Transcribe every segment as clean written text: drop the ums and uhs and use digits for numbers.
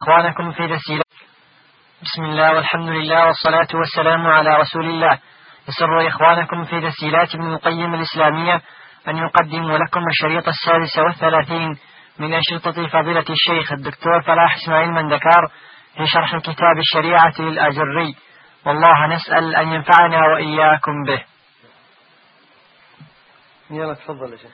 إخوانكم في تسجيلات. بسم الله والحمد لله والصلاة والسلام على رسول الله. يسر إخوانكم في تسجيلات ابن القيم الإسلامية أن يقدموا لكم الشريط 36 من أشرطة فضيلة الشيخ الدكتور فلاح إسماعيل مندكار في شرح كتاب الشريعة للآجري، والله نسأل أن ينفعنا وإياكم به. يلا تفضل يا شيخ.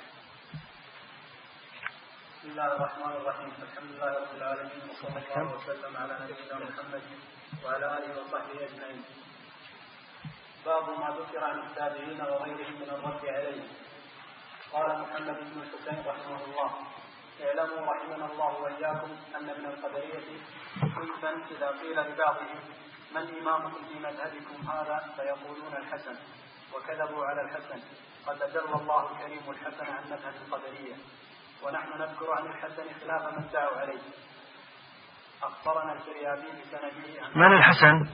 بسم الله الرحمن الرحيم. الحمد لله رب العالمين، وصلى الله وسلم على نبينا محمد وعلى اله وصحبه اجمعين. باب ما ذكر عن التابعين وغيرهم من الرد عليه. قال محمد بن الحسين رحمه الله: اعلموا رحمنا الله واياكم ان من القدريه صنفا اذا قيل لبعضهم من امامكم في مذهبكم هذا فيقولون الحسن، وكذبوا على الحسن، قد اجل الله الكريم الحسن عن مذهب القدريه، ونحن نذكر عن الحسن خلاف من دعوا عليه. أخبرنا الفريابي بسنده. من الحسن؟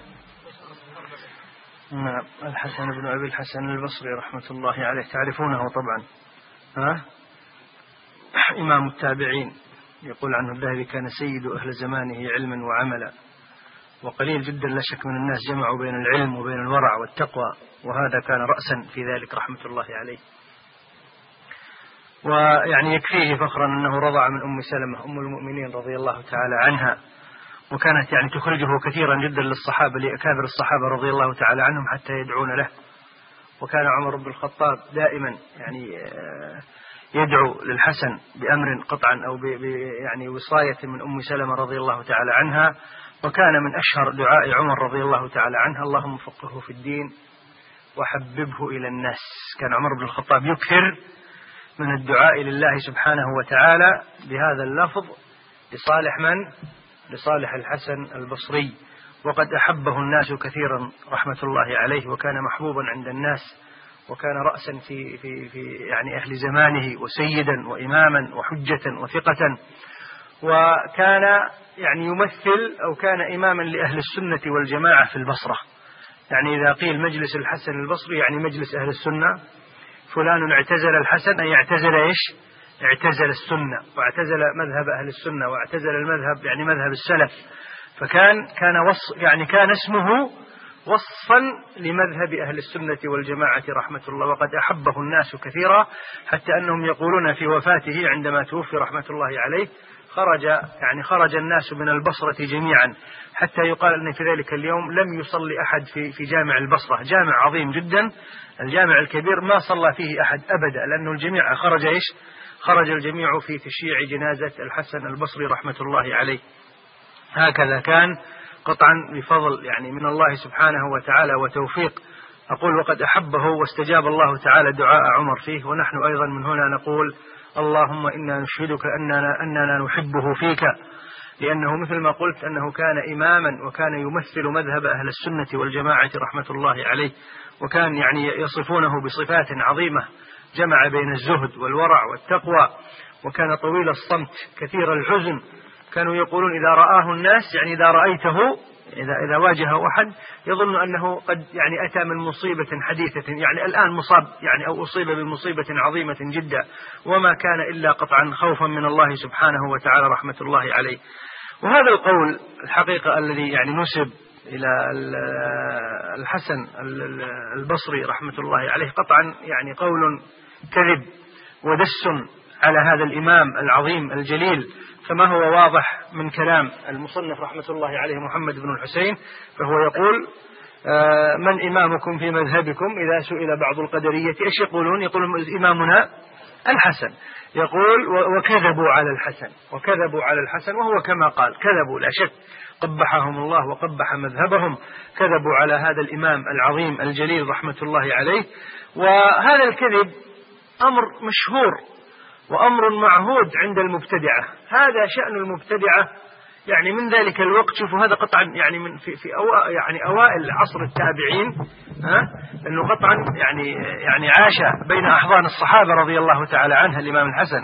نعم، الحسن بن أبي الحسن البصري رحمة الله عليه، تعرفونه طبعا. إمام التابعين، يقول عنه الذهبي: كان سيد أهل زمانه علما وعملا، وقليل جدا لا شك من الناس جمعوا بين العلم وبين الورع والتقوى، وهذا كان رأسا في ذلك رحمة الله عليه. ويعني يكفيه فخرا أنه رضع من أم سلمة أم المؤمنين رضي الله تعالى عنها، وكانت يعني تخرجه كثيرا جدا للصحابة، لأكابر الصحابة رضي الله تعالى عنهم حتى يدعون له. وكان عمر بن الخطاب دائما يعني يدعو للحسن بأمر قطعا أو يعني وصاية من أم سلمة رضي الله تعالى عنها. وكان من أشهر دعاء عمر رضي الله تعالى عنها: اللهم فقهه في الدين وحببه إلى الناس. كان عمر بن الخطاب يكثر من الدعاء لله سبحانه وتعالى بهذا اللفظ لصالح من؟ لصالح الحسن البصري، وقد أحبه الناس كثيرا رحمة الله عليه، وكان محبوبا عند الناس، وكان رأسا في يعني أهل زمانه، وسيدا وإماما وحجة وثقة. وكان يعني يمثل أو كان إماما لأهل السنة والجماعة في البصرة. يعني إذا قيل مجلس الحسن البصري يعني مجلس أهل السنة. فلان اعتزل الحسن أي اعتزل إيش؟ اعتزل السنة، واعتزل مذهب أهل السنة، واعتزل المذهب يعني مذهب السلف. فكان كان اسمه وصفا لمذهب أهل السنة والجماعة رحمة الله، وقد أحبه الناس كثيرا، حتى أنهم يقولون في وفاته عندما توفي رحمة الله عليه: خرج الناس من البصرة جميعا، حتى يقال أن في ذلك اليوم لم يصلي أحد في جامع البصرة، جامع عظيم جدا، الجامع الكبير، ما صلى فيه أحد أبدا، لأنه الجميع خرج الجميع في تشييع جنازة الحسن البصري رحمة الله عليه. هكذا كان قطعا بفضل يعني من الله سبحانه وتعالى وتوفيق. أقول: وقد أحبه واستجاب الله تعالى دعاء عمر فيه. ونحن أيضا من هنا نقول: اللهم إنا نشهدك أننا نحبه فيك، لأنه مثل ما قلت أنه كان إماما، وكان يمثل مذهب أهل السنة والجماعة رحمة الله عليه، وكان يعني يصفونه بصفات عظيمة، جمع بين الزهد والورع والتقوى، وكان طويل الصمت كثير الحزن. كانوا يقولون إذا رآه الناس، يعني إذا رأيته، إذا واجهه أحد يظن أنه قد يعني أتى من مصيبة حديثة، يعني الآن مصاب يعني أو أصيب بمصيبة عظيمة جدا، وما كان إلا قطعا خوفا من الله سبحانه وتعالى رحمة الله عليه. وهذا القول الحقيقة الذي يعني نسب إلى الحسن البصري رحمة الله عليه قطعا يعني قول كذب ودس على هذا الإمام العظيم الجليل، كما هو واضح من كلام المصنف رحمة الله عليه محمد بن الحسين، فهو يقول: من إمامكم في مذهبكم؟ إذا سئل بعض القدرية إيش يقولون؟ يقولون إمامنا الحسن. يقول: وكذبوا على الحسن، وهو كما قال كذبوا، لا شك، قبحهم الله وقبح مذهبهم، كذبوا على هذا الإمام العظيم الجليل رحمة الله عليه. وهذا الكذب أمر مشهور وأمر معهود عند المبتدعة، هذا شأن المبتدعة يعني من ذلك الوقت. شوفوا هذا قطعا يعني من في يعني أوائل عصر التابعين، لأنه قطعا يعني عاش بين أحضان الصحابة رضي الله تعالى عنها الإمام الحسن.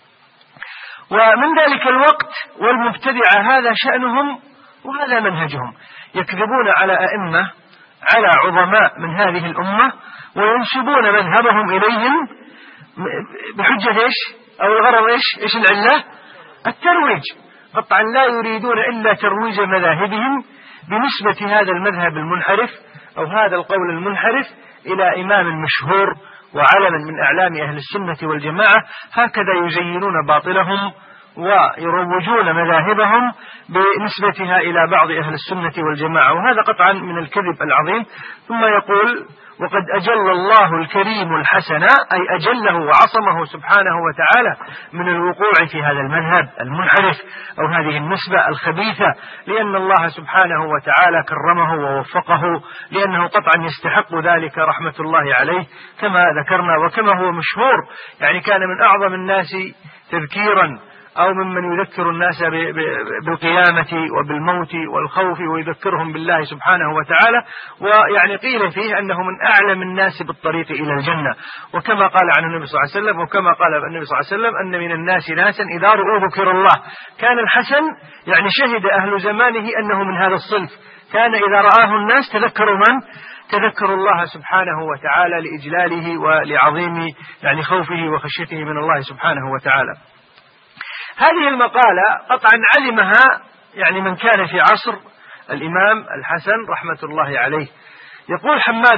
ومن ذلك الوقت والمبتدعة هذا شأنهم وهذا منهجهم، يكذبون على أئمة، على عظماء من هذه الأمة، وينسبون مذهبهم إليهم بحجة إيش؟ أو الغرض إيش العلة؟ الترويج. قطعا لا يريدون إلا ترويج مذاهبهم بنسبة هذا المذهب المنحرف أو هذا القول المنحرف إلى إمام مشهور وعلم من أعلام أهل السنة والجماعة. هكذا يزينون باطلهم ويروجون مذاهبهم بنسبتها إلى بعض أهل السنة والجماعة، وهذا قطعا من الكذب العظيم. ثم يقول: وقد أجل الله الكريم الحسن، أي أجله وعصمه سبحانه وتعالى من الوقوع في هذا المذهب المنحرف أو هذه النسبة الخبيثة، لأن الله سبحانه وتعالى كرمه ووفقه، لأنه قطعا يستحق ذلك رحمة الله عليه كما ذكرنا، وكما هو مشهور يعني كان من أعظم الناس تذكيرا أو ممن يذكر الناس بالقيامة وبالموت والخوف ويذكرهم بالله سبحانه وتعالى، ويعني قيل فيه أنه من أعلم الناس بالطريق إلى الجنة، وكما قال عن النبي صلى الله عليه وسلم وكما قال النبي صلى الله عليه وسلم أن من الناس ناسا إذا رؤوا ذكر الله. كان الحسن يعني شهد أهل زمانه أنه من هذا الصنف، كان إذا رآه الناس تذكروا من؟ تذكروا الله سبحانه وتعالى لإجلاله ولعظيم يعني خوفه وخشيته من الله سبحانه وتعالى. هذه المقالة قطعا علمها يعني من كان في عصر الإمام الحسن رحمة الله عليه. يقول حماد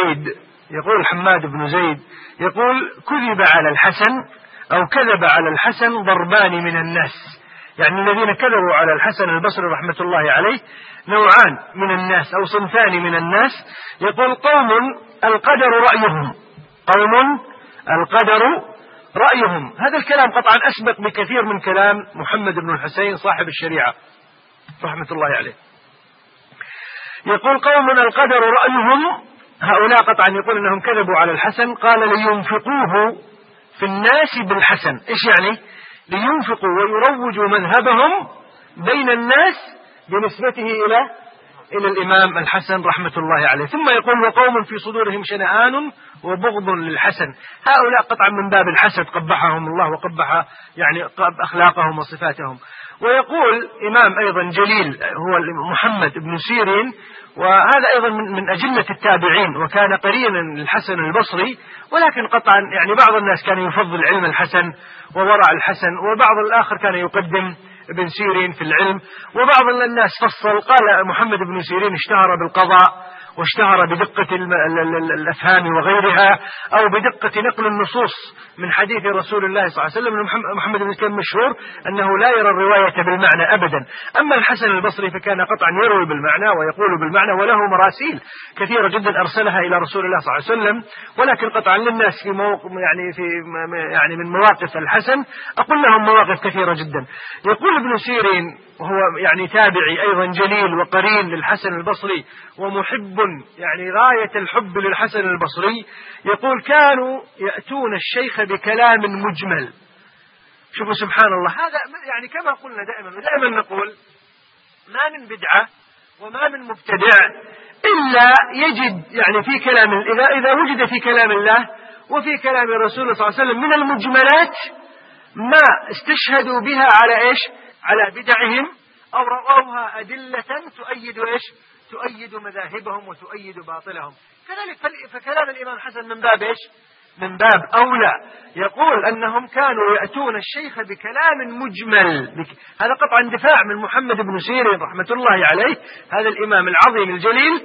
بن زيد يقول: كذب على الحسن أو كذب على الحسن ضربان من الناس، يعني الذين كذبوا على الحسن البصري رحمة الله عليه نوعان من الناس أو صنفان من الناس. يقول: قوم القدر رأيهم. هذا الكلام قطعا أسبق بكثير من كلام محمد بن الحسين صاحب الشريعة رحمة الله عليه. يقول: قوم القدر رأيهم، هؤلاء قطعا يقول أنهم كذبوا على الحسن. قال: لينفقوه في الناس بالحسن. إيش يعني؟ لينفقوا ويروجوا مذهبهم بين الناس بنسبته إلى الإمام الحسن رحمة الله عليه. ثم يقول: وقوم في صدورهم شنآن وبغض للحسن. هؤلاء قطعا من باب الحسد قبحهم الله وقبح يعني أخلاقهم وصفاتهم. ويقول إمام أيضا جليل هو محمد بن سيرين، وهذا أيضا من أجلة التابعين وكان قرينا للحسن البصري، ولكن قطعا يعني بعض الناس كان يفضل علم الحسن وورع الحسن، وبعض الآخر كان يقدم ابن سيرين في العلم، وبعض الناس فصل. قال محمد بن سيرين اشتهر بالقضاء واشتهر بدقة الأفهام وغيرها، أو بدقة نقل النصوص من حديث رسول الله صلى الله عليه وسلم. محمد بن سيرين مشهور أنه لا يرى الرواية بالمعنى أبدا. أما الحسن البصري فكان قطعا يروي بالمعنى ويقول بالمعنى، وله مراسيل كثيرة جدا أرسلها إلى رسول الله صلى الله عليه وسلم. ولكن قطعا للناس في يعني من مواقف الحسن أقول لهم مواقف كثيرة جدا. يقول ابن سيرين وهو يعني تابعي أيضا جليل وقرين للحسن البصري ومحب يعني غاية الحب للحسن البصري، يقول: كانوا يأتون الشيخ بكلام مجمل. شوفوا سبحان الله، هذا يعني كما قلنا دائما نقول: ما من بدعة وما من مبتدع إلا يجد يعني في كلام إذا وجد في كلام الله وفي كلام رسول الله صلى الله عليه وسلم من المجملات ما استشهدوا بها على إيش؟ على بدعهم، أو رأوها أدلة تؤيد إيش؟ تؤيد مذاهبهم وتؤيد باطلهم. كذلك فكلام الإمام الحسن من باب إيش؟ من باب أولى. يقول أنهم كانوا يأتون الشيخ بكلام مجمل. هذا قطعا دفاع من محمد بن سيرين رحمة الله عليه، هذا الإمام العظيم الجليل،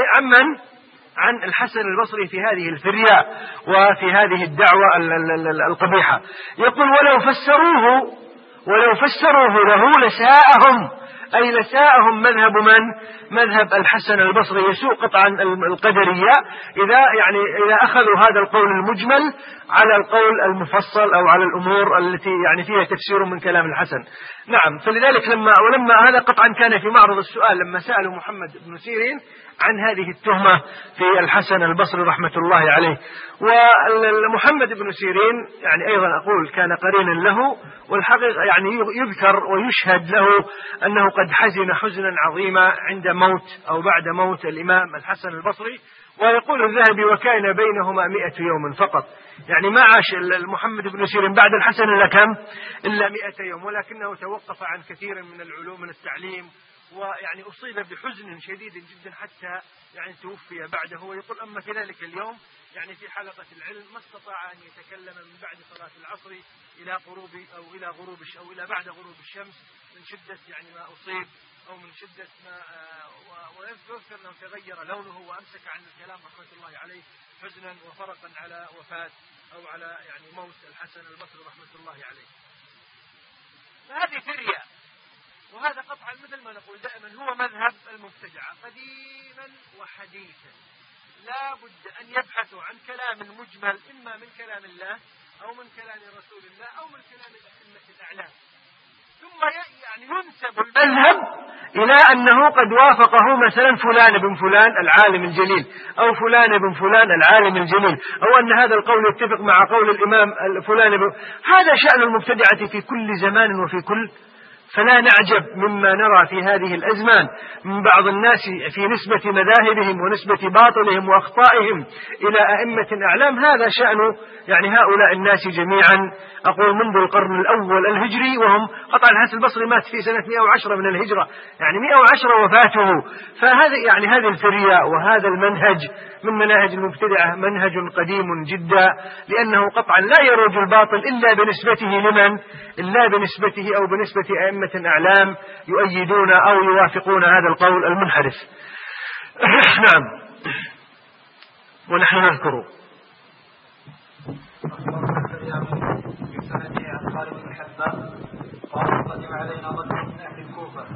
عن الحسن البصري في هذه الفرياء وفي هذه الدعوة القبيحة. يقول: ولو فسروه له لساءهم، أي لساءهم مذهب الحسن البصري. يسوء قطعا القدرية إذا أخذوا هذا القول المجمل على القول المفصل أو على الأمور التي يعني فيها تفسير من كلام الحسن. نعم، فلذلك ولما هذا قطعا كان في معرض السؤال لما سألوا محمد بن سيرين عن هذه التهمة في الحسن البصري رحمة الله عليه. ومحمد بن سيرين يعني أيضا أقول كان قرينا له، والحقيقة يعني يذكر ويشهد له أنه قد حزن حزنا عظيما عند موت أو بعد موت الإمام الحسن البصري. ويقول الذهبي: وكان بينهما 100 يوم فقط، يعني ما عاش محمد بن سيرين بعد الحسن إلا 100 يوم، ولكنه توقف عن كثير من العلوم من التعليم ويعني أصيب بحزن شديد جدا حتى يعني توفي بعده. ويقول أما في ذلك اليوم يعني في حلقة العلم ما استطاع أن يتكلم من بعد صلاة العصر إلى غروب أو إلى بعد غروب الشمس من شدة يعني ما أصيب أو من شدة ما ويذكر أنه تغير لونه وأمسك عن الكلام رحمة الله عليه حزنا وفرقا على وفاة أو على يعني موت الحسن البصري رحمة الله عليه. فهذه فرية، وهذا قطعا مثل ما نقول دائما هو مذهب المبتدعة قديما وحديثا. لا بد أن يبحثوا عن كلام مجمل إما من كلام الله أو من كلام رسول الله أو من كلام الأئمة الأعلام، ثم يعني ينسب المذهب إلى أنه قد وافقه مثلا فلان بن فلان العالم الجليل أو فلان بن فلان العالم الجليل، أو أن هذا القول يتفق مع قول الإمام فلان هذا شأن المبتدعة في كل زمان وفي كل. فلا نعجب مما نرى في هذه الأزمان من بعض الناس في نسبة مذاهبهم ونسبة باطلهم وأخطائهم إلى أئمة أعلام. هذا شأن يعني هؤلاء الناس جميعا، أقول منذ القرن الأول الهجري، وهم قطعا الحسن البصري مات في سنة 110 من الهجرة، يعني 110 وفاته. فهذه يعني هذه الفرية وهذا المنهج من مناهج المبتدعة منهج قديم جدا، لأنه قطعا لا يروج الباطل إلا بنسبته لمن؟ إلا بنسبته أو بنسبة أئمة أعلام يؤيدون أو يوافقون هذا القول المنحرف. نعم. ونحن نذكر في سنده عن خالد بن حذاء قال قدم علينا رجل من أهل الكوفة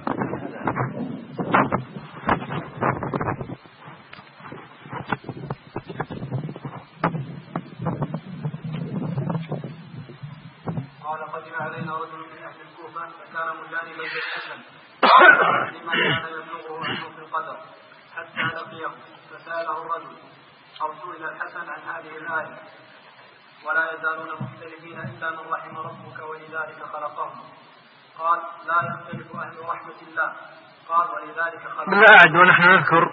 فكان مجانبا للحسن لما كان يبلغه عنه في القدر حتى لقيه فسأله الرجل أو سئل الحسن عن هذه الآية ولا يزالون مختلفين إلا من رحم ربك ولذلك خلقهم. قال لا يختلف أهل رحمة الله. قال ولذلك خلقهم. لا أعد ونحن نذكر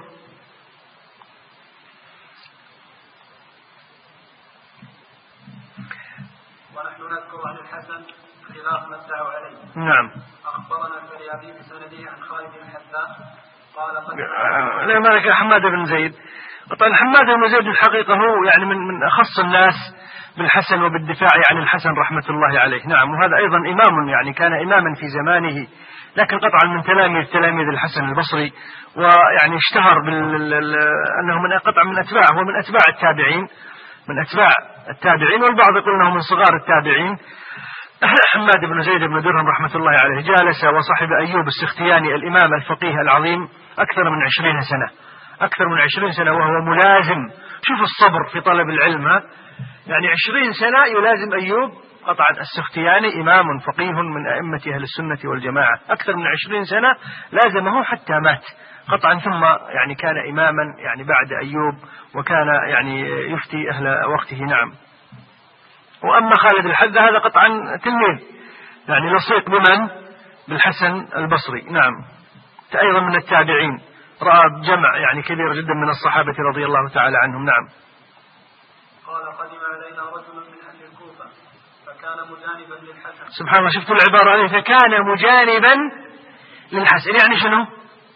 عن الحسن خلاف ما ادعوا عليه. نعم. أخبرنا الفريابي بسنده عن خالد بن حذاء قال قد لا مالك حماد بن زيد. طبعا حماد بن زيد الحقيقة هو يعني من أخص الناس بالحسن وبالدفاع عن الحسن رحمة الله عليه. نعم. وهذا أيضا إمام يعني كان إماما في زمانه، لكن قطعا من تلاميذ الحسن البصري، ويعني اشتهر أنه من قطع من أتباعه ومن أتباع التابعين، من أتباع التابعين، والبعض يقول أنه من صغار التابعين. حماد بن زيد بن درهم رحمة الله عليه جالس وصحب أيوب السختياني الإمام الفقيه العظيم أكثر من 20 سنة، أكثر من 20 سنة وهو ملازم. شوف الصبر في طلب العلم، يعني 20 سنة يلازم أيوب قطعا السختياني، إمام فقيه من أئمة أهل السنة والجماعة، أكثر من 20 سنة لازمه حتى مات قطعا، ثم يعني كان إماما يعني بعد أيوب، وكان يعني يفتي أهل وقته. نعم. وأما خالد الحذاء هذا قطعا تلميذ يعني لصيق بمن؟ بالحسن البصري. نعم. أيضا من التابعين، رأى جمع يعني كبير جدا من الصحابة رضي الله تعالى عنهم. نعم. قال قدم علينا رجل من أهل الكوفة فكان مجانبا للحسن. سبحان الله، شفتوا العبارة عليه، فكان مجانبا للحسن، يعني شنو؟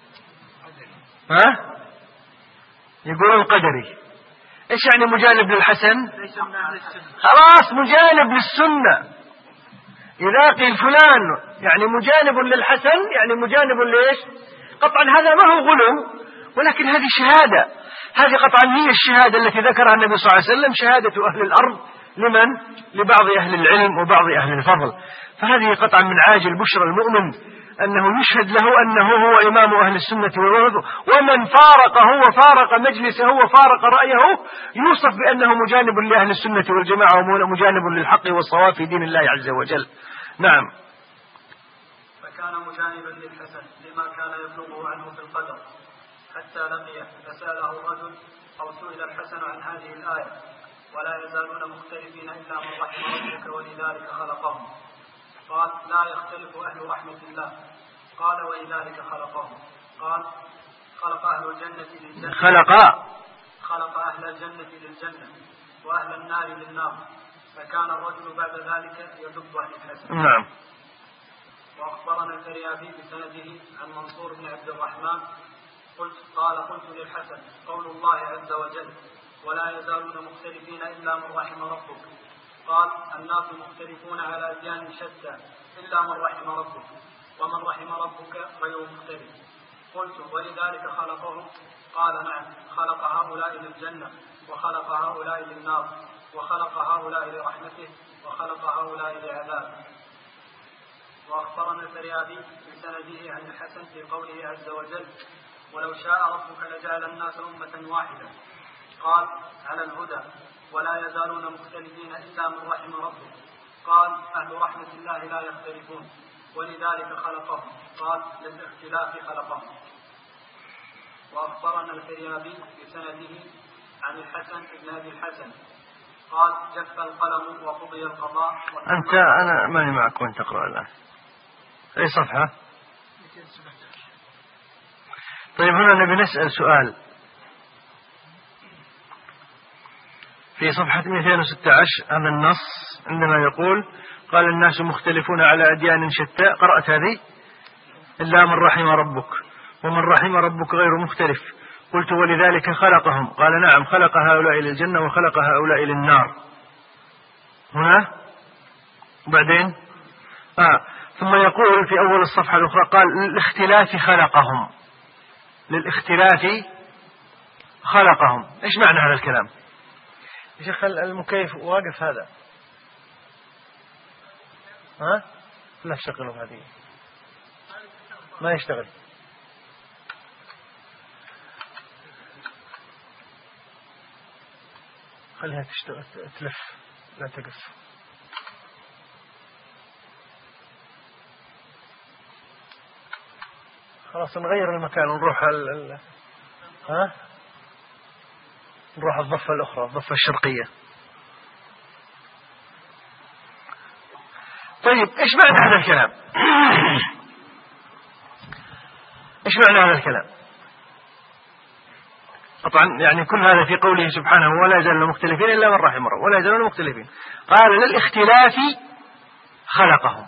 ها؟ يقولون قدري. ايش يعني مجانب للحسن؟ خلاص مجانب للسنة. إذا قيل فلان يعني مجانب للحسن يعني مجانب ليش؟ قطعا هذا ما هو غلو، ولكن هذه شهادة، هذه قطعا هي الشهادة التي ذكرها النبي صلى الله عليه وسلم، شهادة أهل الأرض لمن؟ لبعض أهل العلم وبعض أهل الفضل. فهذه قطعا من عاجل بشرى المؤمن أنه يشهد له أنه هو إمام أهل السنة والوحدة، ومن فارقه وفارق مجلسه وفارق رأيه يوصف بأنه مجانب لأهل السنة والجماعة ومجانب للحق والصواب في دين الله عز وجل. نعم. فكان مجانبا للحسن لما كان يبلغه عنه في القدر حتى لقيه فسأله الرجل أو سئل الحسن عن هذه الآية ولا يزالون مختلفين إلا من رحم ربك ولذلك خلقهم. قال لا يختلف أهل رحمة الله. قال ولذلك خلقهم. قال خلق أهل الجنة للجنة، خلق أهل الجنة للجنة وأهل النار للنار، فكان الرجل بعد ذلك يدب عن الحسن. نعم. وأخبرنا الفريابي بسنده عن منصور بن عبد الرحمن قلت للحسن قول الله عز وجل ولا يزالون مختلفين إلا من رحم ربك. قال الناس مختلفون على أديان شتى إلا من رحم ربك ومن رحم ربك غير مختلف. قلت ولذلك خلقهم؟ قال نعم، خلق هؤلاء للجنة وخلق هؤلاء للنار وخلق هؤلاء لرحمته وخلق هؤلاء لعذابه. وأخبرنا الفريابي بسنده عن الحسن في قوله عز وجل ولو شاء ربك لجعل الناس أمة واحدة. قال على الهدى ولا يزالون مختلفين إلا من رحم ربك. قال أهل رحمة الله لا يختلفون ولذلك خلقهم. قال للاختلاف خلقهم. وأخبرنا الفريابي بسنده عن الحسن بن أبي الحسن قال جف القلم وقضي القضاء. أنا ماني معك وأنت تقرأ الآن. أي صفحة؟ طيب هنا نبي نسأل سؤال في صفحة 216 هذا النص عندما يقول قال الناس مختلفون على أديان شتى، قرأت هذه إلا من رحم ربك ومن رحم ربك غير مختلف. قلت ولذلك خلقهم. قال نعم، خلق هؤلاء للجنة وخلق هؤلاء للنار. هنا وبعدين ثم يقول في أول الصفحة الأخرى قال للاختلاف خلقهم. للاختلاف خلقهم. إيش معنى هذا الكلام؟ يا شيخ المكيف واقف هذا لا شغله هذه ما يشتغل. خليها تشتغل تلف لا تقف. خلاص نغير المكان ونروح نروح الضفة الأخرى، الضفة الشرقية. طيب إيش معنى هذا الكلام؟ إيش معنى هذا الكلام؟ طبعا يعني كل هذا في قوله سبحانه ولا يزالون مختلفين إلا من رحم ربك ولا يزالون مختلفين. قال للاختلاف خلقهم.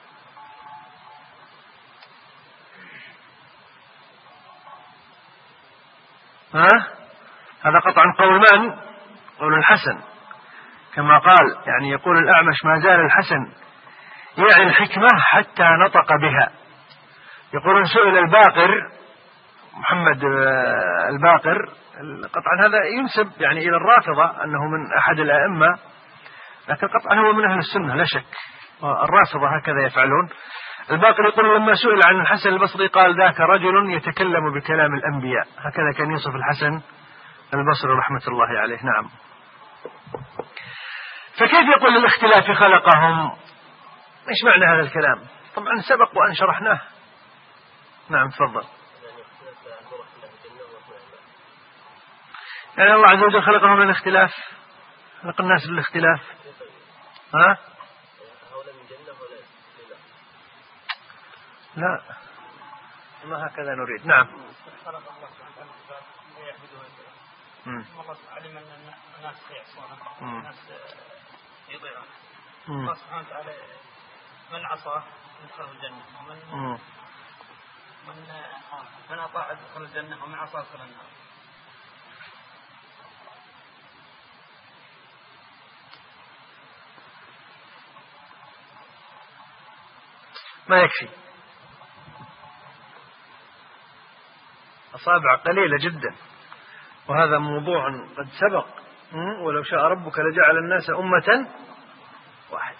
هذا قطعا قول من؟ قول الحسن كما قال، يعني يقول الأعمش ما زال الحسن يعي الحكمة حتى نطق بها. يقول سئل الباقر محمد الباقر، قطعا هذا ينسب يعني إلى الرافضة أنه من أحد الأئمة، لكن قطعا هو من أهل السنة لا شك. الرافضة هكذا يفعلون. الباقر يقول لما سئل عن الحسن البصري قال ذاك رجل يتكلم بكلام الأنبياء. هكذا كان يوصف الحسن البصري رحمة الله عليه. نعم. فكيف يقول للاختلاف خلقهم؟ إيش معنى هذا الكلام؟ طبعا سبق وأن شرحناه. نعم تفضل. يعني الله عز وجل خلقهم من الاختلاف، خلق الناس بالاختلاف. لا ما هكذا نريد. نعم. الله علم أن الناس يعصونه الناس يضيعونه. الله سبحانه وتعالى من عصاه يدخل الجنة من أطاع يدخل الجنة ومن عصاه يدخل النار. ما يكفي. أصابع قليلة جدا، وهذا موضوع قد سبق. ولو شاء ربك لجعل الناس أمة واحدة.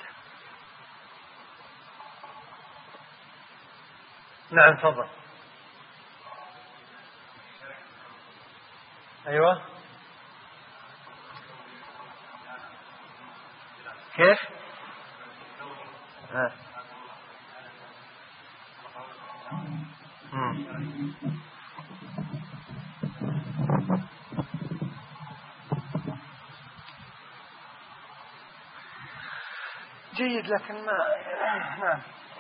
نعم تفضل. أيوة كيف؟ جيد لكن ما نعم.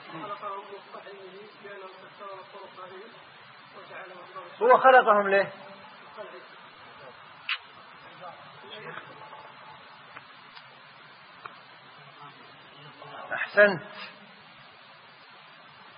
هو خلقهم ليه؟ أحسنت.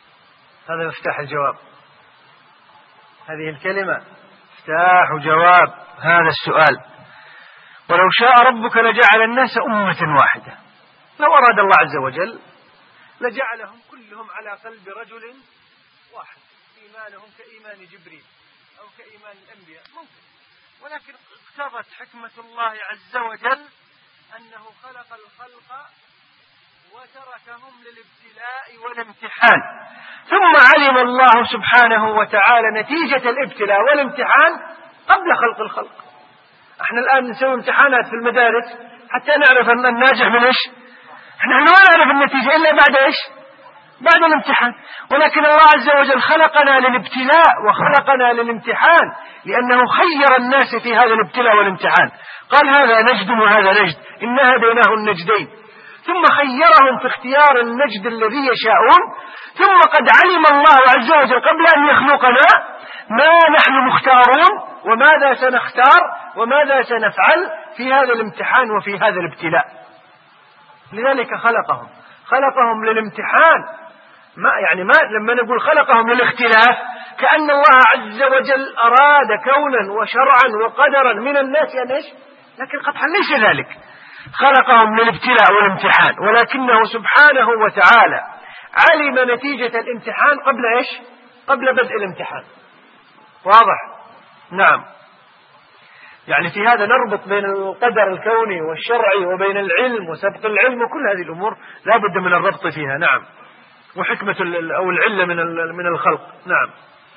هذا مفتاح الجواب، هذه الكلمة مفتاح جواب هذا السؤال. ولو شاء ربك لجعل الناس أمة واحدة، لو أراد الله عز وجل لجعلهم كلهم على قلب رجل واحد، إيمانهم كإيمان جبريل أو كإيمان الأنبياء ممكن، ولكن اقتضت حكمة الله عز وجل أنه خلق الخلق وتركهم للابتلاء والامتحان. ثم علم الله سبحانه وتعالى نتيجة الابتلاء والامتحان قبل خلق الخلق. احنا الآن نسوي امتحانات في المدارس حتى نعرف أن الناجح من ايش، احنا ما نعرف النتيجة إلا بعد ايش، بعد الامتحان. ولكن الله عز وجل خلقنا للابتلاء وخلقنا للامتحان، لأنه خير الناس في هذا الابتلاء والامتحان، قال هذا نجد وهذا نجد، إنا هديناه النجدين، ثم خيرهم في اختيار النجد الذي يشاءون. ثم قد علم الله عز وجل قبل أن يخلقنا ما نحن مختارون وماذا سنختار وماذا سنفعل في هذا الامتحان وفي هذا الابتلاء. لذلك خلقهم للامتحان. ما لما نقول خلقهم للاختلاف كأن الله عز وجل أراد كونا وشرعا وقدرا من الناس أن ايش، لكن قطعا ليس ذلك. خلقهم للابتلاء والامتحان، ولكنه سبحانه وتعالى علم نتيجة الامتحان قبل ايش، قبل بدء الامتحان. واضح؟ نعم. يعني في هذا نربط بين القدر الكوني والشرعي وبين العلم وسبق العلم، وكل هذه الأمور لا بد من الربط فيها. نعم. وحكمة أو العلة من الخلق. نعم.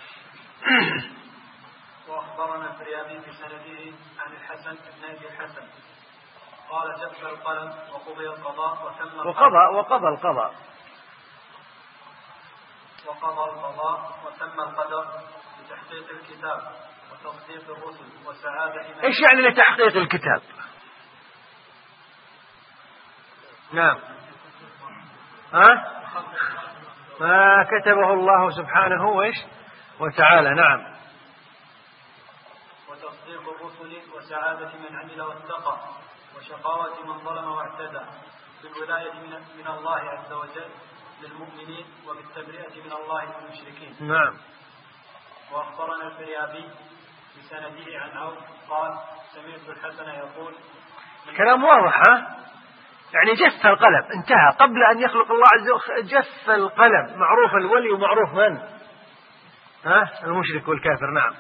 وأخبرنا الفريابي بسنده عن الحسن بن أبي الحسن قال جف القلم وقضي القضاء وقضى القضاء وتم القدر لتحقيق الكتاب وتصديق الرسل وسعادة. ايش يعني لتحقيق الكتاب؟ نعم. ما كتبه الله سبحانه وإيش وتعالى. نعم. وتصديق الرسل وسعادة من عمل واتقى وشقاوة من ظلم واعتدى، بالولاية من الله عز وجل للمؤمنين وبالتبرئة من الله للمشركين. نعم. وأخبرنا الفريابي بسنده عن عوف قال سمعت الحسن يقول. كلام واضح. يعني جف القلم انتهى قبل أن يخلق الله عز وجل. جف القلم، معروف الولي ومعروف من المشرك والكافر. نعم.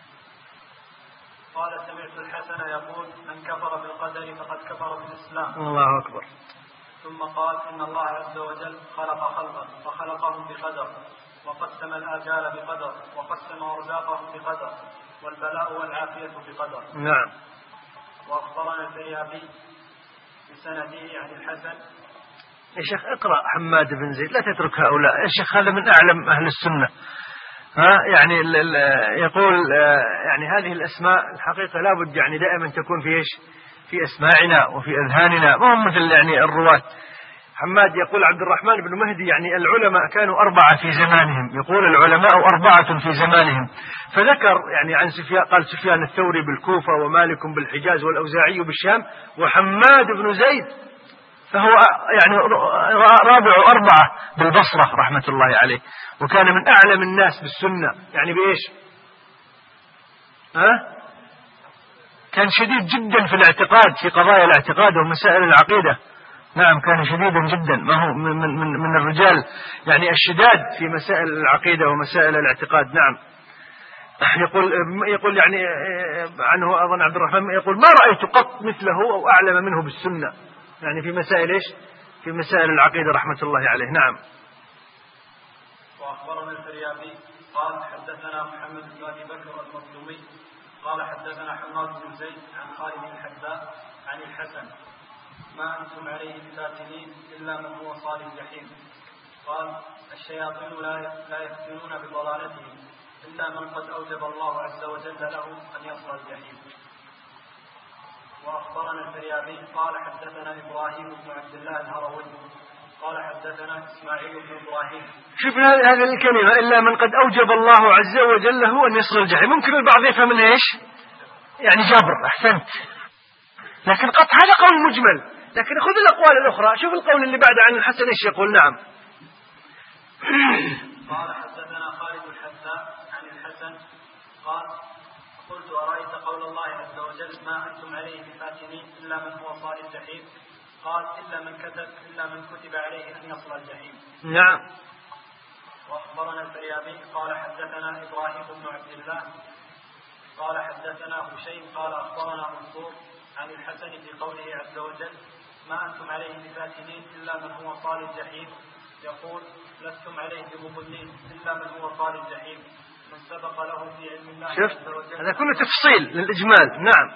قال سمعت الحسن يقول من كفر بالقدر فقد كفر بالإسلام. الله أكبر. ثم قال إن الله عز وجل خلق خلقا فخلقهم بقدر، وقسم الآجال بقدر، وقسم أرزاقهم بقدر، والبلاء والعافية بقدر. نعم. وأخبرنا الفريابي بسنده عن الحسن. يا شيخ اقرأ حماد بن زيد، لا تترك هؤلاء يا شيخ، هذا من أعلم أهل السنة. يعني يقول يعني هذه الأسماء الحقيقة لا بد يعني دائما تكون في ايش، في أسماعنا وفي أذهاننا، ما هم مثل يعني الرواة. حماد يقول عبد الرحمن بن مهدي يعني العلماء كانوا 4 في زمانهم، يقول العلماء 4 في زمانهم، فذكر يعني عن سفيان، قال سفيان الثوري بالكوفة ومالك بالحجاز والأوزاعي بالشام وحماد بن زيد، فهو يعني رابع 4 بالبصرة رحمة الله عليه، وكان من أعلم الناس بالسنة. يعني بإيش؟ كان شديد جدا في الاعتقاد، في قضايا الاعتقاد ومسائل العقيدة. نعم كان شديدا جدا، ما هو من الرجال يعني الشداد في مسائل العقيدة ومسائل الاعتقاد. نعم. يقول يعني عنه أظن عبد الرحمن يقول ما رأيت قط مثله أو أعلم منه بالسنة، يعني في مسائل إيش، في مسائل العقيدة رحمة الله عليه. نعم. وأخبرنا الفريابي قال حدثنا محمد بن أبي بكر المظلومي قال حدثنا حماد بن زيد عن خالد الحذاء عن الحسن ما أنتم عليه بفاتنين إلا من هو صال الجحيم. قال الشياطين لا يفتنون بضلالتهم إلا من قد أوجب الله عز وجل له أن يصل الجحيم. وأخبرنا الفريابي قال حدثنا إبراهيم بن عبد الله الهروي قال حدثنا إسماعيل بن إبراهيم. شوف هذه الكلمة إلا من قد أوجب الله عز وجل له أن يصل الجحيم، ممكن البعض يفهم من إيش، يعني جبر. أحسنت. لكن قط هذا قول مجمل، لكن خذ الأقوال الأخرى. شوف القول اللي بعد عن الحسن إيش يقول. نعم. قال حدثنا خالد الحذاء عن الحسن قال قلت أرأيت قول الله عز وجل ما أنتم عليه بفاتنين إلا من هو صال الجحيم قال إلا من كتب عليه أن يصل الجحيم. نعم. وأخبرنا الفريابي قال حدثنا إبراهيم بن عبد الله قال حدثنا هشيم قال أخبرنا منصور عن الحسن في قوله عز وجل ما أنتم عليه بفاتنين إلا من هو صال الجحيم يقول لستم عليه بمضلين إلا من هو صال الجحيم من سبق له في علم الله عز وجل. هذا كله تفصيل للإجمال. نعم.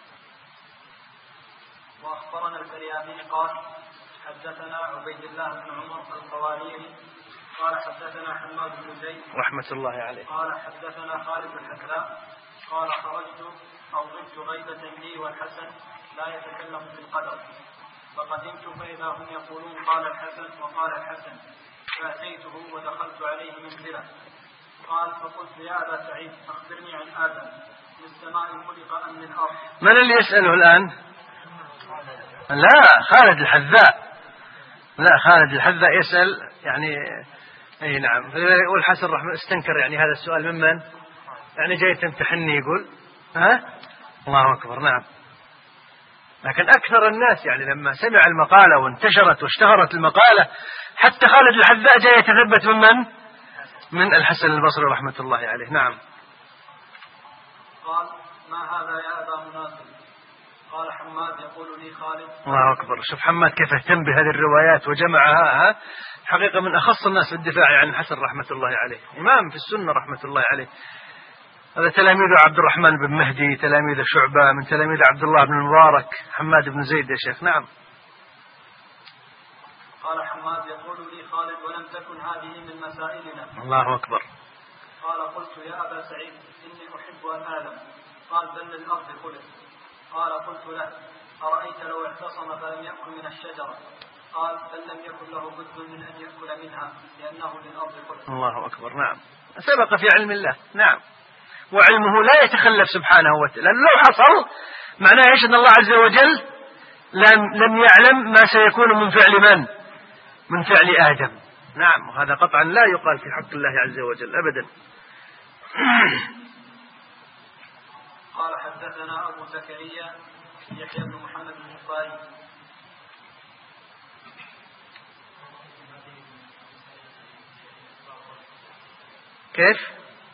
وأخبرنا الفريابي قال حدثنا عبيد الله بن عمر القواريري قال حدثنا حماد بن زيد رحمة الله عليه قال حدثنا خالد الحذاء قال خرجت أو غبت غيبة لي والحسن لا يتكلم في القدر فقدمت فإذا هم يقولون قال الحسن وقال الحسن فأتيته ودخلت عليه منزله قال فقلت يا أبا سعيد أخبرني عن آدم من السماء خلق أم من الأرض. من اللي يسأله الآن؟ لا خالد الحذاء. لا خالد الحذاء يسأل يعني أي نعم. والحسن رحمه استنكر يعني هذا السؤال ممن؟ يعني جاي تمتحني يقول ها؟ الله أكبر. نعم. لكن أكثر الناس يعني لما سمع المقالة وانتشرت واشتهرت المقالة حتى خالد الحذاء جاي يتثبت من الحسن البصري رحمة الله عليه. نعم. قال ما هذا يا أبا مناسب قال حماد يقول لي خالد. الله أكبر. شوف حماد كيف اهتم بهذه الروايات وجمعها. حقيقة من أخص الناس بالدفاع عن الحسن رحمة الله عليه. إمام في السنة رحمة الله عليه. هذا تلاميذ عبد الرحمن بن مهدي تلاميذ شعبة من تلاميذ عبد الله بن المبارك حماد بن زيد يا شيخ. نعم. قال حماد يقول لي خالد ولم تكن هذه من مسائلنا. الله أكبر. قال قلت يا أبا سعيد إني أحب أن آدم قال بل للأرض خلق. قال قلت له أرأيت لو اعتصم فلم يأكل من الشجرة قال بل لم يكن له بد من أن يأكل منها لأنه للأرض خلق. الله أكبر. نعم. سبق في علم الله. نعم. وعلمه لا يتخلف سبحانه وتعالى. لو حصل معناه إيش؟ أن الله عز وجل لم يعلم ما سيكون من فعل من فعل آدم. نعم. وهذا قطعا لا يقال في حق الله عز وجل أبدا. قال حدثنا أبو زكريا يحيى بن محمد البخاري كيف؟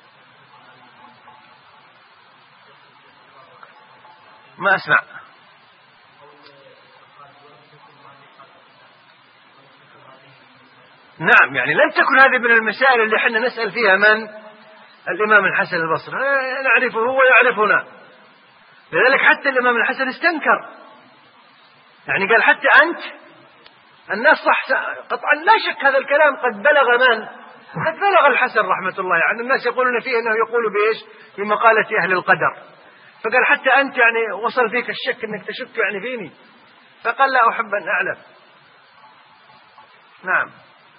ما أسمع. نعم. يعني لم تكن هذه من المسائل اللي احنا نسأل فيها من الإمام الحسن البصري. نعرفه ويعرفنا. لذلك حتى الإمام الحسن استنكر يعني قال حتى أنت الناس صح قطعا لا شك هذا الكلام قد بلغ من؟ قد بلغ الحسن رحمة الله يعني الناس يقولون فيه أنه يقول بإيش؟ بمقالة أهل القدر. فقال حتى أنت يعني وصل فيك الشك أنك تشك يعني فيني. فقال لا أحب أن أعلم. نعم.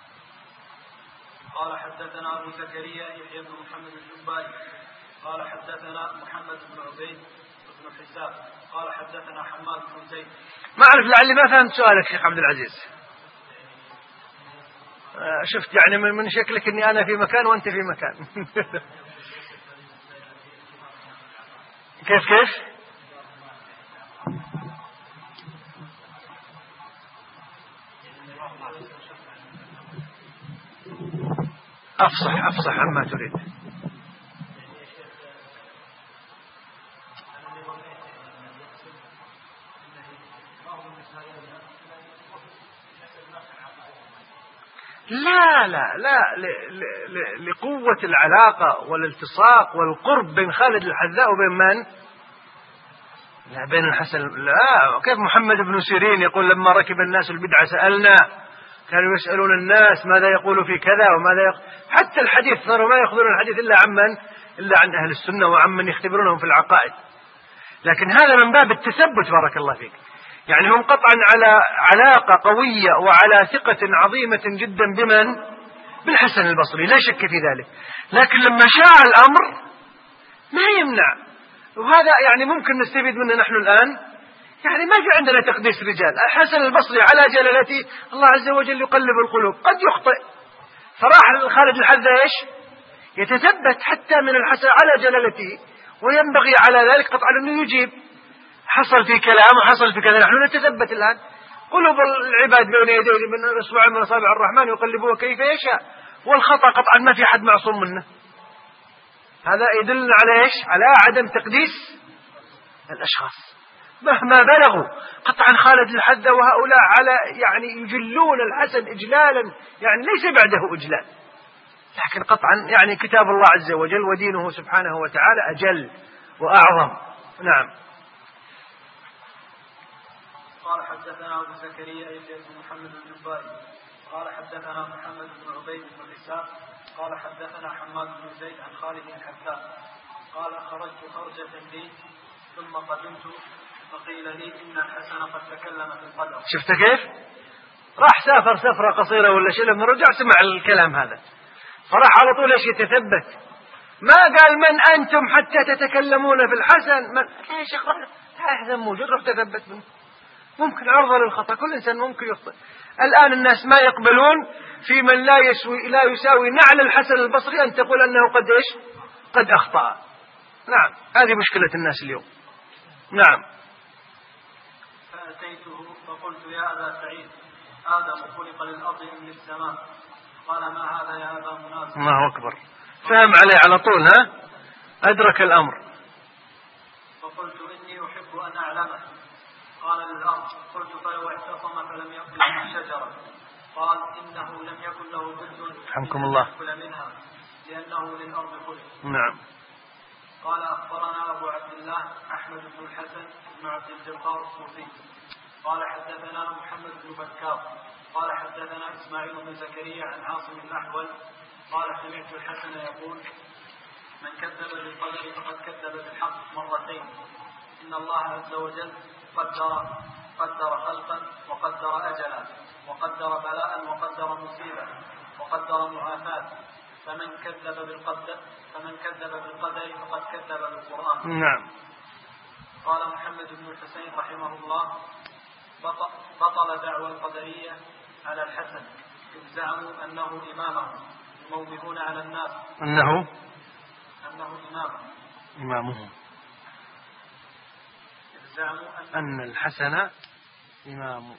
قال حدثنا أبو زكريا يحيى بن محمد الجباري قال حدثنا محمد بن عبيد بن حساب قال حدثنا حماد بن زيد. ما أعرف لعلي ما فهمت سؤالك شيخ عبد العزيز. شفت يعني من شكلك أني أنا في مكان وأنت في مكان. كيف أفصح عما تريد. لا لقوة العلاقة والالتصاق والقرب بين خالد الحذاء وبين من؟ لا بين الحسن. لا كيف محمد بن سيرين يقول لما ركب الناس البدعة سألنا كانوا يسألون الناس ماذا يقول في كذا وماذا حتى الحديث صاروا ما يأخذون الحديث إلا عن أهل السنة وعمن يختبرونهم في العقائد. لكن هذا من باب التثبت بارك الله فيك. يعني هم قطعا على علاقة قوية وعلى ثقة عظيمة جدا بالحسن البصري لا شك في ذلك. لكن لما شاع الأمر ما يمنع. وهذا يعني ممكن نستفيد منه نحن الآن. يعني ما في عندنا تقديس رجال. الحسن البصري على جلالته الله عز وجل يقلب القلوب قد يخطئ فراح خالد الحذا إيش يتثبت حتى من الحسن على جلالته، وينبغي على ذلك قطعا أنه يجيب. حصل في كلام وحصل في كذا، نحن نتثبت الآن. قلوب العباد بين يديه من أصبع من أصابع الرحمن يقلبوها كيف يشاء، والخطأ قطعا ما في حد معصوم منه. هذا يدلنا على إيش؟ على عدم تقديس الأشخاص مهما بلغوا. قطعا خالد الحذا وهؤلاء على يعني يجلون الحسن إجلالا يعني ليس بعده إجلال، لكن قطعا يعني كتاب الله عز وجل ودينه سبحانه وتعالى أجل وأعظم. نعم. قال حدثنا أبو زكريا يحيى بن محمد الجباري قال حدثنا محمد بن عبيد بن إسحاق قال حدثنا حماد بن زيد عن خالد الحذاء قال خرجت خرجة لي ثم قدمت فقيل لي إن الحسن قد تكلم في القدر. شفت كيف؟ راح سافر سفرة قصيرة ولا شيء، لما رجع سمع الكلام هذا فراح على طول ايش يتثبت. ما قال من أنتم حتى تتكلمون في الحسن، من يا شيخ هذا موجود روح تثبت منه. ممكن عرضة للخطأ، كل إنسان ممكن يخطئ. الآن الناس ما يقبلون في من لا يساوي نعل الحسن البصري أن تقول أنه قد إيش قد أخطأ. نعم، هذه مشكلة الناس اليوم. نعم. فأتيته فقلت يا أبا سعيد آدم خلق للأرض أم للسماء؟ قال ما هذا يا أبا مناسب. الله أكبر، فهم عليه على طول، ها أدرك الأمر. فقلت إني أحب أن أعلمه. قال للأرض. قلت فلو اعتصم فلم يأكل من شجرة. قال إنه لم يكن له بد رحمكم الله يأكل منها لأنه للأرض خلق. نعم. قال أخبرنا أبو عبد الله أحمد بن الحسن بن عبد الجبار الصوفي قال حدثنا محمد بن بكار قال حدثنا إسماعيل بن زكريا عن عاصم الأحول قال سمعت الحسن يقول من كذب بالقدر فقد كذب بالحق مرتين. إن الله عز وجل قدر خلقا وقدر أجلا وقدر بلاء وقدر مصيبة وقدر معافاة. فمن كذب بالقدر فقد كذب بالقرآن. نعم. قال محمد بن الحسين رحمه الله بطل دعوى القدرية على الحسن إذ زعموا أنه إمامهم يموهون على الناس أنه إمامهم إذ زعموا أن الحسن إمام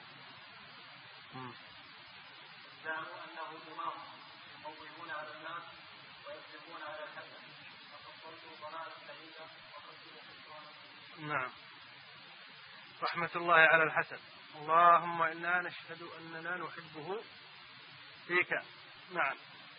يموهون على الناس ويكذبون على الحسن فقلت ضلالا بعيدا نعم. رحمة الله على الحسن. اللهم إنا نشهد أننا نحبه فيك. نعم.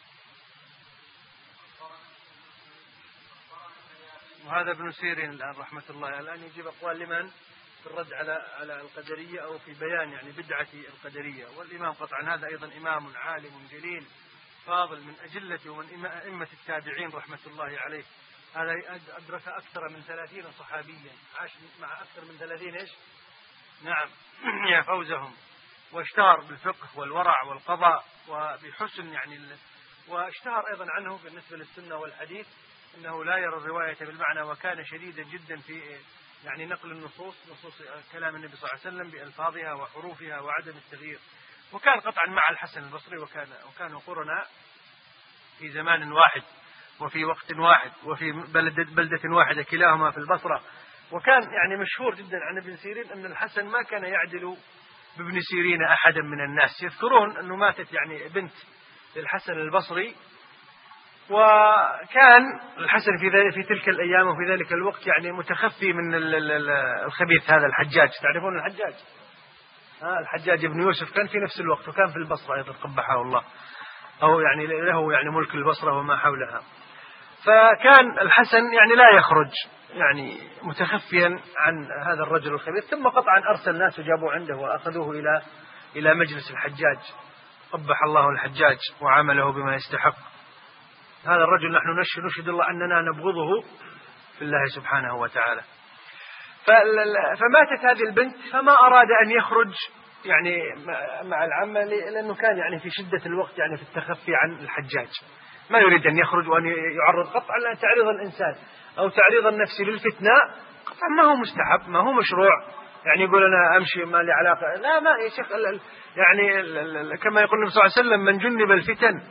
وهذا ابن سيرين الآن رحمة الله الآن يجيب أقوال لمن في الرد على القدرية أو في بيان يعني بدعة القدرية. والإمام قطعا هذا أيضا إمام عالم جليل فاضل من أجلة ومن أئمة التابعين رحمة الله عليه. هذا أدرك أكثر من 30 صحابيا، عاش مع أكثر من 30 إيش؟ نعم يا فوزهم. واشتهر بالفقه والورع والقضاء وبحسن يعني واشتهر أيضا عنه بالنسبة للسنة والحديث أنه لا يرى الرواية بالمعنى، وكان شديدا جدا في يعني نقل نصوص كلام النبي صلى الله عليه وسلم بألفاظها وحروفها وعدم التغيير. وكان قطعا مع الحسن البصري وكانوا قرناء في زمان واحد وفي وقت واحد وفي بلدة واحدة كلاهما في البصرة. وكان يعني مشهور جدا عن ابن سيرين أن الحسن ما كان يعدل بابن سيرين أحدا من الناس. يذكرون أنه ماتت يعني بنت للحسن البصري، وكان الحسن في تلك الأيام وفي ذلك الوقت يعني متخفي من الخبيث هذا الحجاج. تعرفون الحجاج؟ الحجاج بن يوسف كان في نفس الوقت وكان في البصرة أيضا قبحه الله، أو يعني له يعني ملك البصرة وما حولها. فكان الحسن يعني لا يخرج يعني متخفيا عن هذا الرجل الخبيث. ثم قطعا أرسل ناس وجابوا عنده وأخذوه إلى مجلس الحجاج، قبح الله الحجاج وعامله بما يستحق. هذا الرجل نحن نشهد الله أننا نبغضه في الله سبحانه وتعالى. فماتت هذه البنت، فما أراد أن يخرج يعني مع العامة، لأنه كان يعني في شدة الوقت يعني في التخفي عن الحجاج، ما يريد أن يخرج وأن يعرض قطعا لأن تعريض الإنسان أو تعريض النفس للفتنة قطعا ما هو مستحب، ما هو مشروع. يعني يقول أنا أمشي ما لي علاقة، لا ما يا شيخ يعني كما يقول النبي صلى الله عليه وسلم من جنب الفتن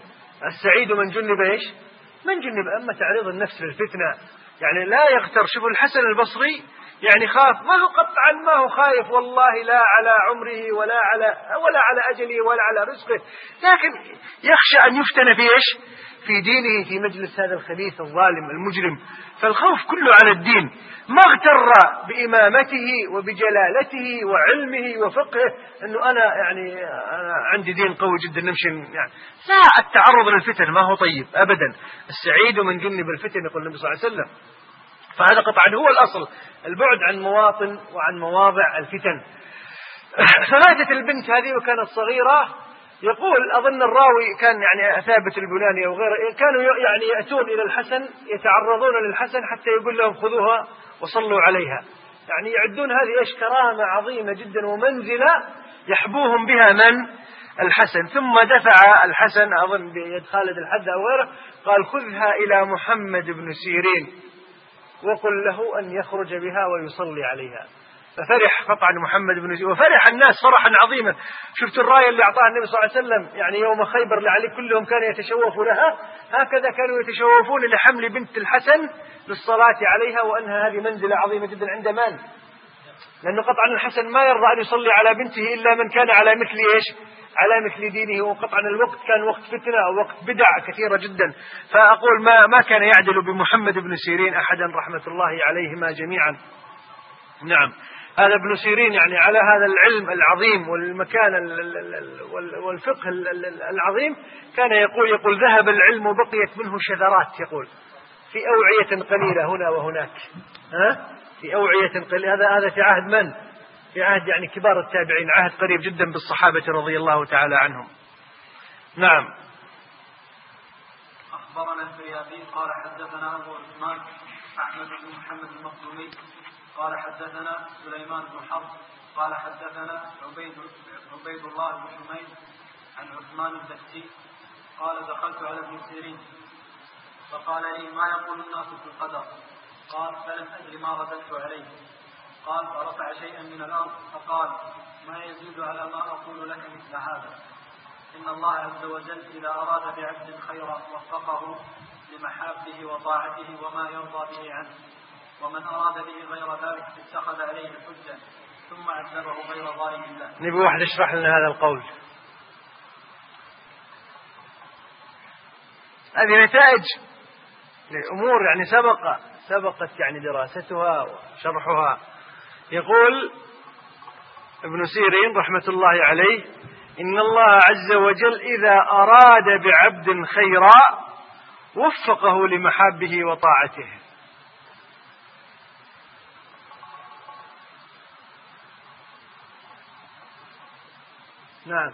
السعيد من جنب إيش؟ من جنب. أما تعريض النفس للفتنة يعني لا يغتر. شوفوا الحسن البصري يعني خاف، ما هو قطعا ما هو خايف والله لا على عمره ولا على أجله ولا على رزقه، لكن يخشى أن يفتن في إيش؟ في دينه، في مجلس هذا الخبيث الظالم المجرم. فالخوف كله على الدين. ما اغتر بإمامته وبجلالته وعلمه وفقهه أنه أنا عندي دين قوي جدا نمشي يعني. لا، التعرض للفتن ما هو طيب أبدا. السعيد من جنب الفتن يقول النبي صلى الله عليه وسلم. فهذا قطعا هو الأصل، البعد عن مواطن وعن مواضع الفتن. فماتت البنت هذه وكانت صغيرة. يقول أظن الراوي كان يعني ثابت البناني أو غيره، كانوا يعني يأتون إلى الحسن يتعرضون للحسن حتى يقول لهم خذوها وصلوا عليها. يعني يعدون هذه إيش؟ كرامة عظيمة جدا ومنزلة يحبوهم بها من؟ الحسن. ثم دفع الحسن أظن بيد خالد الحد أو غيره، قال خذها إلى محمد بن سيرين وقل له أن يخرج بها ويصلي عليها. ففرح قطعا محمد بن سيرين وفرح الناس فرحا عظيما. شفت الراية اللي أعطاها النبي صلى الله عليه وسلم يعني يوم خيبر لعلي، كلهم كانوا يتشوفوا لها، هكذا كانوا يتشوفون لحمل بنت الحسن للصلاة عليها، وأنها هذه منزلة عظيمة جدا عند من؟ لأنه قطعا الحسن ما يرضى أن يصلي على بنته إلا من كان على مثل إيش؟ على مثل دينه. وقطعا الوقت كان وقت فتنة أو وقت بدع كثيرة جدا. فأقول ما كان يعدل بمحمد بن سيرين أحدا رحمة الله عليهما جميعا. نعم، هذا ابن سيرين يعني على هذا العلم العظيم والمكان والفقه العظيم كان يقول ذهب العلم وبقيت منه شذرات، يقول في أوعية قليلة هنا وهناك. في أوعية قليلة. هذا في عهد من؟ في عهد يعني كبار التابعين، عهد قريب جدا بالصحابة رضي الله تعالى عنهم. نعم. أخبرنا الفريابي قال حدثنا أبو عثمان أحمد بن محمد المخزومي قال حدثنا سليمان بن حرب قال حدثنا عبيد الله بن حميد عن عثمان الدكتي قال دخلت على ابن سيرين فقال لي ما يقول الناس في القدر؟ قال فلم أدري ما رددت عليه. قال فرفع شيئا من الأرض فقال ما يزيد على ما أقول لك مثل هذا، إن الله عز وجل إذا أراد بعبد خيرا وفقه لمحابه وطاعته وما يرضى به عنه، ومن أراد به غير ذلك اتخذ عليه حجة ثم عذبه غير ظالم الله. نبي واحد يشرح لنا هذا القول. هذه نتائج لأمور يعني سبقت يعني دراستها وشرحها. يقول ابن سيرين رحمة الله عليه إن الله عز وجل إذا أراد بعبد خيرا وفقه لمحابه وطاعته. نعم.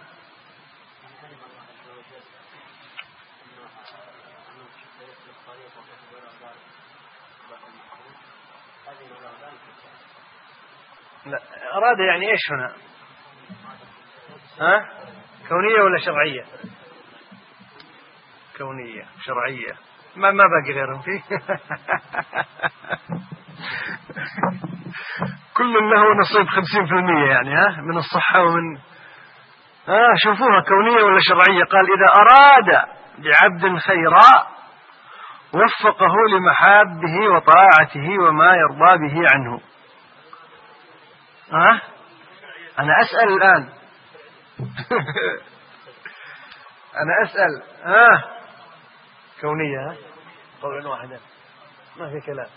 لا، أراد يعني إيش هنا؟ كونية ولا شرعية؟ كونية شرعية، ما باقي غيرهم فيه. كل له نصيب 50% يعني من الصحة ومن شوفوها كونية ولا شرعية. قال إذا أراد بعبد خيرا وفقه لمحابه وطاعته وما يرضى به عنه. أنا أسأل الآن. أنا أسأل. كونية قولا واحدا ما في كلام.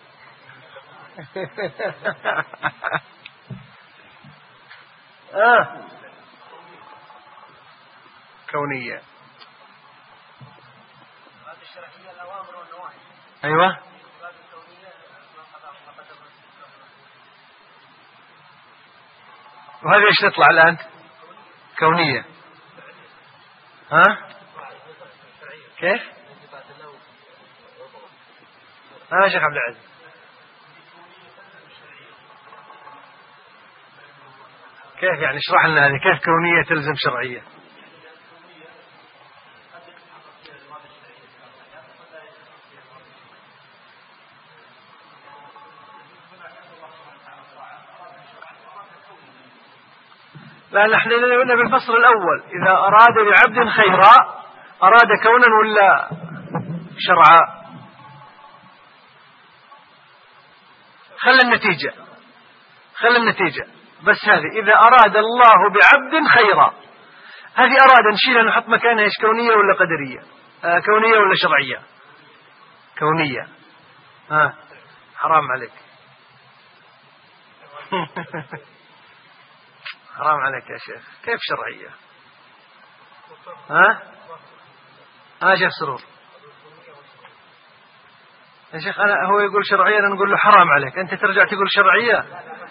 كونية. أيوة. وهذا ايش تطلع الآن؟ كونية. كيف؟ شيخ عبد العزيز. كيف يعني؟ اشرح لنا هذه، كيف كونية تلزم شرعية؟ لا، نحن قلنا بالفصل الأول إذا أراد بعبد خيرا أراد كونا ولا شرعا؟ خلى النتيجة بس هذه إذا أراد الله بعبد خيرا، هذه أراد نشيلها نحط مكانها إيش؟ كونية ولا قدرية؟ كونية ولا شرعية؟ كونية. حرام عليك. حرام عليك يا شيخ، كيف شرعية؟ شيخ سرور يا شيخ، هو يقول شرعية أنا نقول له حرام عليك، أنت ترجع تقول شرعية.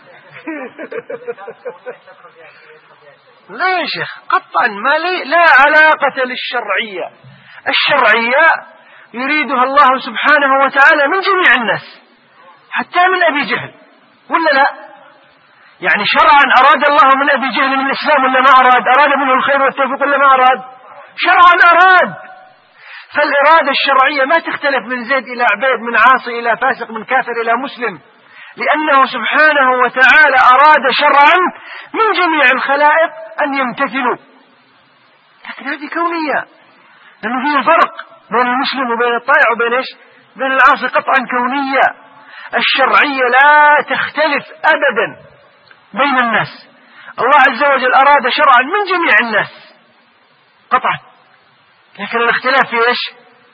لا يا شيخ قطعا لا علاقة للشرعية. الشرعية يريدها الله سبحانه وتعالى من جميع الناس حتى من أبي جهل، ولا لا؟ يعني شرعا أراد الله من أبي جهل من الإسلام ولا ما أراد منه الخير والتوفيق ولا ما أراد؟ شرعا أراد. فالإرادة الشرعية ما تختلف من زيد إلى عبيد، من عاصي إلى فاسق، من كافر إلى مسلم، لأنه سبحانه وتعالى أراد شرعا من جميع الخلائق أن يمتثلوا. لكن هذه كونية، لأنه فيه فرق بين المسلم وبين الطائع وبين إيش؟ بين العاصي، قطعا كونية. الشرعية لا تختلف أبدا بين الناس. الله عز وجل أراد شرعا من جميع الناس قطعا، لكن الاختلاف في إيش؟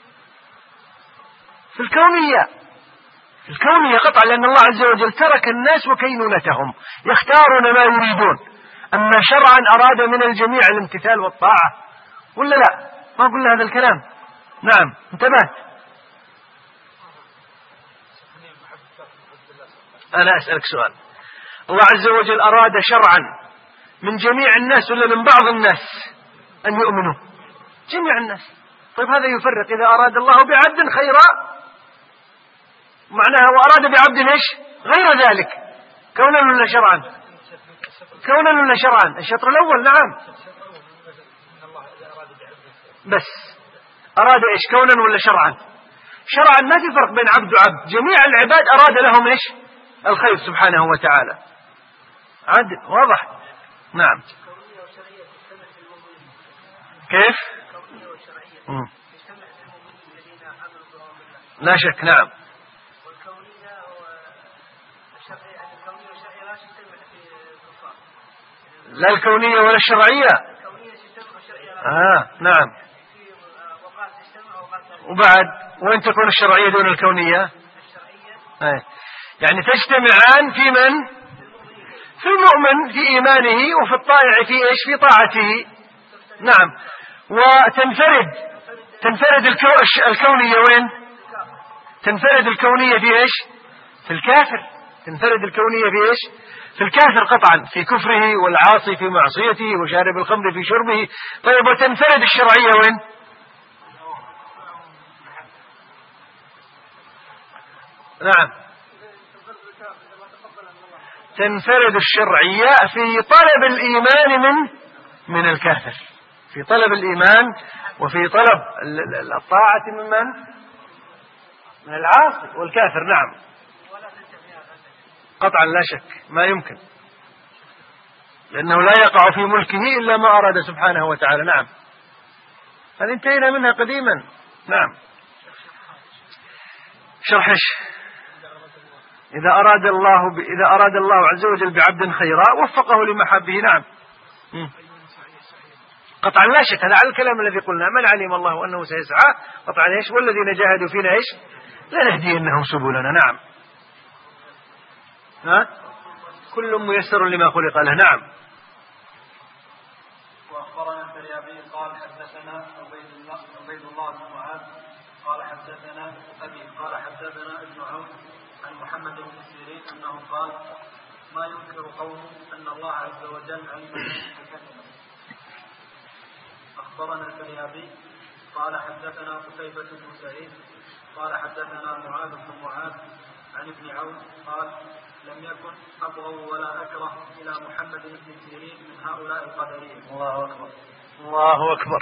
في الكونية قطعا، لأن الله عز وجل ترك الناس وكينونتهم يختارون ما يريدون. أما شرعا أراد من الجميع الامتثال والطاعة، ولا لا؟ ما قلنا هذا الكلام؟ نعم انتبهت. أنا أسألك سؤال، الله عز وجل أراد شرعا من جميع الناس ولا من بعض الناس أن يؤمنوا؟ جميع الناس. طيب هذا يفرق، إذا أراد الله بعبد خيرا معناها وأراد بعبد إيش؟ غير ذلك، كونا ولا شرعا؟ كونا ولا شرعا؟ الشطر الأول نعم. بس أراد إيش؟ كونا ولا شرعا؟ شرعا ما في فرق بين عبد وعبد، جميع العباد أراد لهم إيش؟ الخير سبحانه وتعالى. عدل واضح. نعم. كيف؟ لا شك. نعم. لا الكونية ولا الشرعية. نعم. وبعد وين تكون الشرعية دون الكونية؟ يعني تجتمعان في من؟ في المؤمن في إيمانه، وفي الطائع في إيش؟ في طاعته. نعم. تنفرد الكونية وين؟ تنفرد الكونية في إيش؟ في الكافر. تنفرد الكونية في إيش؟ في الكافر قطعا، في كفره، والعاصي في معصيته، وشارب الخمر في شربه. طيب وتنفرد الشرعية وين؟ نعم. تنفرد الشرعية في طلب الإيمان من الكافر، في طلب الإيمان وفي طلب الطاعة من العاصي والكافر. نعم قطعا لا شك، ما يمكن، لأنه لا يقع في ملكه إلا ما أراد سبحانه وتعالى. نعم هذه انتهينا منها قديما. نعم. شرحش. إذا أراد الله عز وجل بعبد خيرا وفقه لمحبه. نعم قطعا لا شك، هذا على الكلام الذي قلنا، من علم الله أنه سيسعى قطعا إيش؟ والذين جاهدوا فينا إيش؟ لنهدينهم سبلنا. نعم. كل ميسر لما خلق له. نعم. وأخبرنا الفريابي قال حدثنا عبيد الله بن معاذ قال حدثنا أبي قال حدثنا ابن عون عن محمد بن سيرين أنه قال ما ينكر قوم أن الله عز وجل علم الكتب. أخبرنا الفريابي قال حدثنا قتيبة بن سعيد قال حدثنا معاذ بن معاذ عن ابن عون قال لم يكن أبغض ولا أكره إلى محمد بن سيرين من هؤلاء القدريين. الله أكبر. الله أكبر.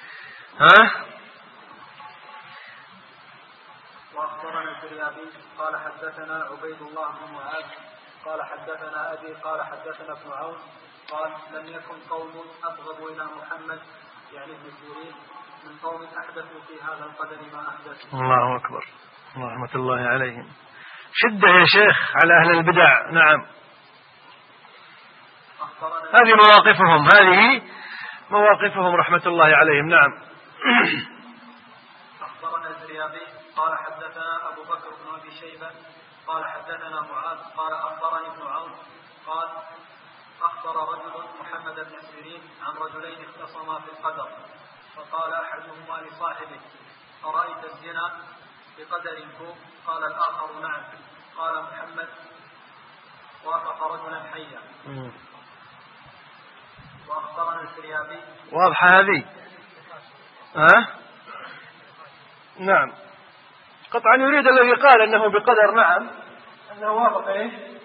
وأخبرنا الفريابي قال حدثنا عبيد الله بن معاذ قال حدثنا أبي قال حدثنا ابن عون قال لم يكن قوم أبغض إلى محمد يعني ابن سيرين من قوم أحدثوا في هذا القدر ما أحدثوا. الله أكبر، رحمة الله عليهم. شدة يا شيخ على أهل البدع. نعم، هذه مواقفهم رحمة الله عليهم. نعم. أخبرنا الزريابي قال حدثنا أبو بكر بن أبي شيبة قال حدثنا معاذ قال أخبرني ابن عون قال أخبر رجل محمد بن سيرين عن رجلين اختصما في القدر، فقال أحدهما لصاحبه: أرأيت الزنا بقدر فوق؟ قال الآخر: نعم. قال محمد: وافق رجلا حيا. وأخبرنا الزريابي. واضحة هذه؟ نعم. قطعا يريد الذي قال أنه بقدر نعم أنه وافق إيه؟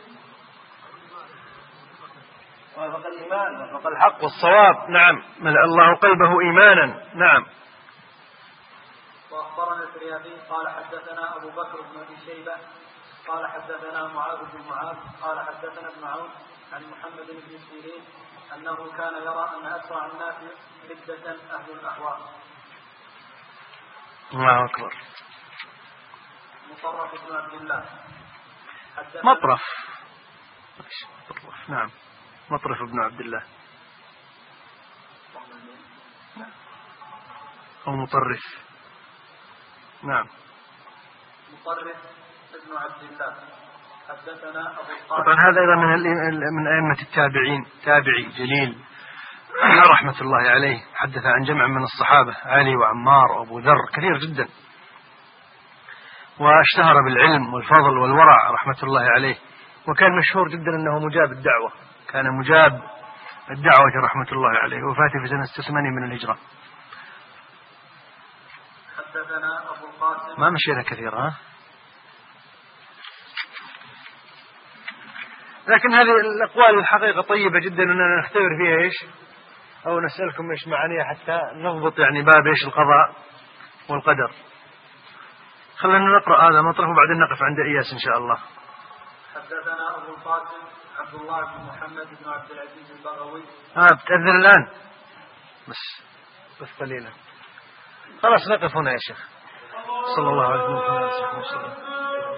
وافق الإيمان، وافق الحق والصواب. نعم، ملأ الله قلبه إيمانا. نعم. وأخبرنا الزريابي قال حدثنا أبو بكر بن أبي شيبة قال حدثنا معاذ بن معاذ قال حدثنا ابن عون عن محمد بن سيرين أنه كان يرى أن أسرع الناس ردة أهل الأهواء. الله أكبر. مطرف بن عبد الله. مطرف. نعم، مطرف بن عبد الله أو مطرف. نعم، مطرف بن عبد الله. حدثنا أبو القاسم. طبعا هذا أيضا من أئمة التابعين، تابعي جليل رحمة الله عليه، حدث عن جمع من الصحابة: علي وعمار وأبو ذر، كثير جدا، واشتهر بالعلم والفضل والورع رحمة الله عليه، وكان مشهور جدا أنه مجاب الدعوة، كان مجاب الدعوة رحمة الله عليه، وفاته في سنة 8 من الهجرة. حدثنا أبو القاسم. ما مشينا كثير لكن هذه الأقوال الحقيقة طيبة جدا، أننا نختبر فيها إيش، أو نسألكم إيش معانيها حتى نضبط يعني باب إيش القضاء والقدر. خلينا نقرأ هذا مطرح وبعدين نقف عند إياس إن شاء الله. حدثنا أبو القاسم عبد الله بن محمد بن عبد العزيز البغوي. بتأذن الآن بس قليلا. خلاص نقف هنا يا شيخ. صلى الله عليه وسلم.